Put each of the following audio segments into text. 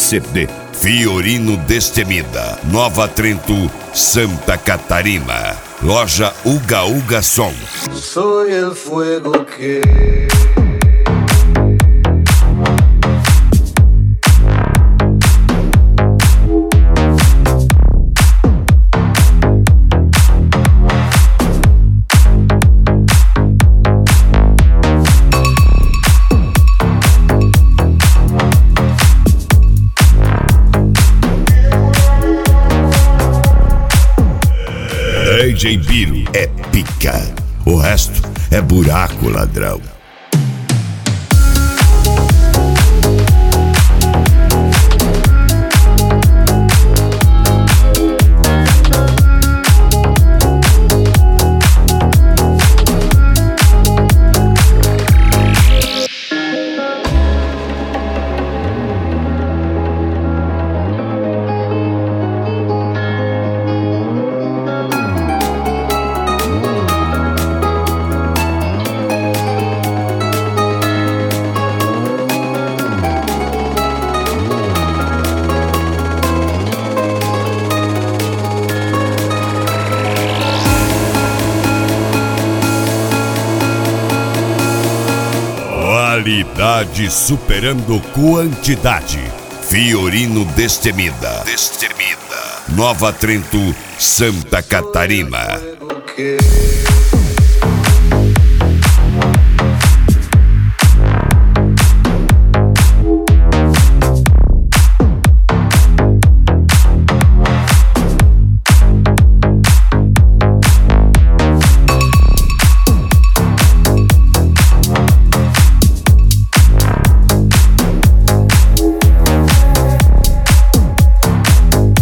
CD Fiorino Destemida, Nova Trento, Santa Catarina. Loja Uga Uga Som. Soy el fuego que... DJ Biro é pica, o resto é buraco, ladrão. Qualidade superando quantidade. Fiorino Destemida. Nova Trento, Santa Catarina.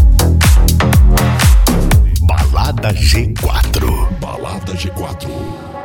Balada G4.